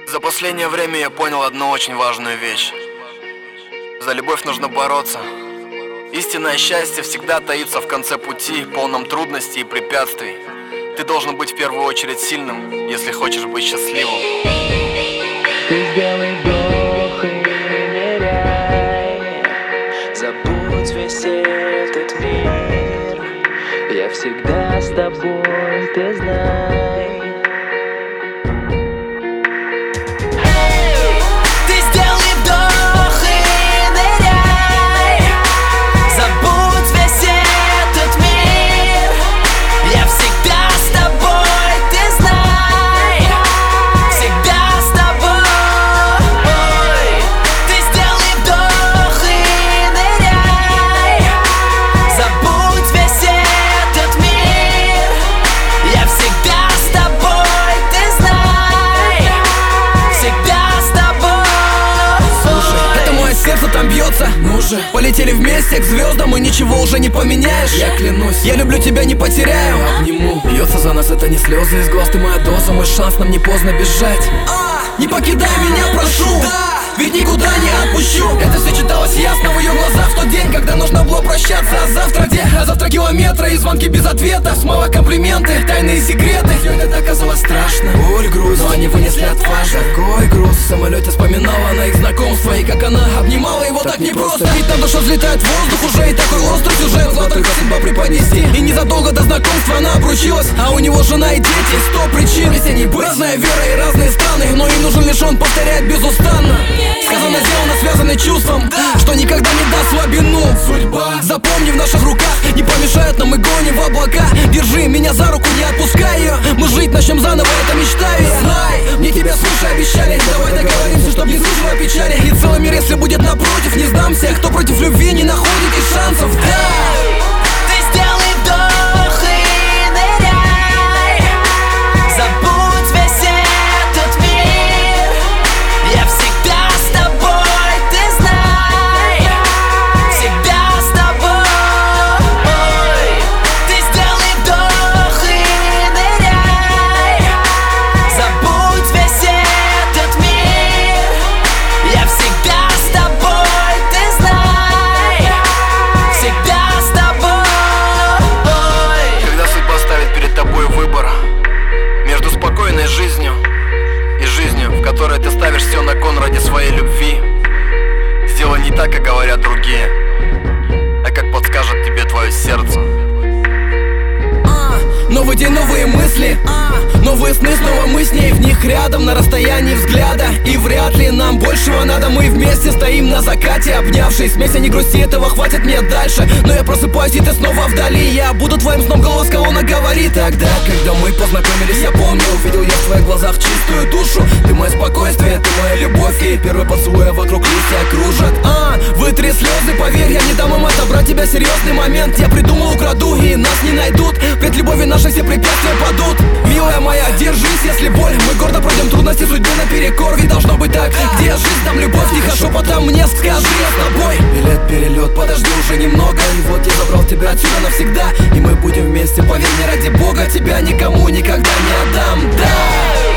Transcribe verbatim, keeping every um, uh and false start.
За последнее время я понял одну очень важную вещь. За любовь нужно бороться. Истинное счастье всегда таится в конце пути, полном трудностей и препятствий. Ты должен быть в первую очередь сильным, если хочешь быть счастливым. Ты сделай вдох и ныряй, забудь весь этот мир. Я всегда с тобой, ты знай. Ну же, полетели вместе к звездам, и ничего уже не поменяешь. Я клянусь, я люблю тебя, не потеряю. Обниму, бьется за нас, это не слезы из глаз. Ты моя доза, мой шанс, нам не поздно бежать. а, Не покидай меня, прошу, да, ведь никуда не отпущу. Это все читалось ясно в ее глазах в тот день, когда нужно было прощаться. А завтра где? А завтра километры и звонки без ответа. Смола комплименты, тайные секреты. Все это оказалось страшно, боль, грусть, но они вынесли отважно. Такой груз, в самолете вспоминала на их знакомство. И как она обнимала его так, так непросто. Ведь там душа взлетает в воздух уже, и такой острый сюжет зла только судьба преподнести. И незадолго до знакомства она обручилась, а у него жена и дети. Сто причин, если не быть. Разная вера и разные страны, но им нужен лишь он, повторяет безустанно. Сказано, сделано, связаны чувством, да, что никогда не даст слабину. Судьба, запомни, в наших руках не помешает нам, мы гоним в облака. Держи меня за руку, не отпускай ее. Мы жить начнем заново, это мечтаю я. Знай, мне тебя свыше обещали. Давай договоримся, чтоб не слышала печали. И целый мир, если будет напротив, не сдамся. Кто против любви не находит и шансов, да. Ты сделай вдох и ныряй, забудь весь этот мир. Я всегда с тобой, ты знай, всегда с тобой. Ты сделай вдох и ныряй, забудь весь этот мир. Я всегда с тобой, ты знай, всегда с тобой. Когда судьба ставит перед тобой выбор между спокойной жизнью и жизнью, в которой ты ставишь все на кон ради своей любви, сделай не так, как говорят другие, а как подскажет тебе твое сердце. Новый день, новые мысли, а, новые сны, снова мы с ней в них рядом, на расстоянии взгляда. И вряд ли нам большего надо, мы вместе стоим на закате, обнявшись. Смейся, не грусти, этого хватит мне дальше. Но я просыпаюсь, и ты снова вдали. Я буду твоим сном, голос колонна говорит. Тогда, когда мы познакомились, я помню, увидел я в твоих глазах чистую душу. Ты мое спокойствие, ты моя любовь. И первый поцелуй вокруг листья кружат. А, вытри слезы, поверь, я не дам им отобрать тебя, серьезный момент. Я придумал, украду, и нас не найдут. Пред любовью наши все препятствия падут. Милая моя, держись, если боль. Мы гордо пройдем трудности судьбы наперекор. Ведь должно быть так, где жизнь, там любовь. Тихо шепотом мне скажи, я с тобой. Билет, перелет, подожди уже немного. И вот я забрал тебя отсюда навсегда. И мы будем вместе, поверь мне, ради Бога. Тебя никому никогда не отдам, да.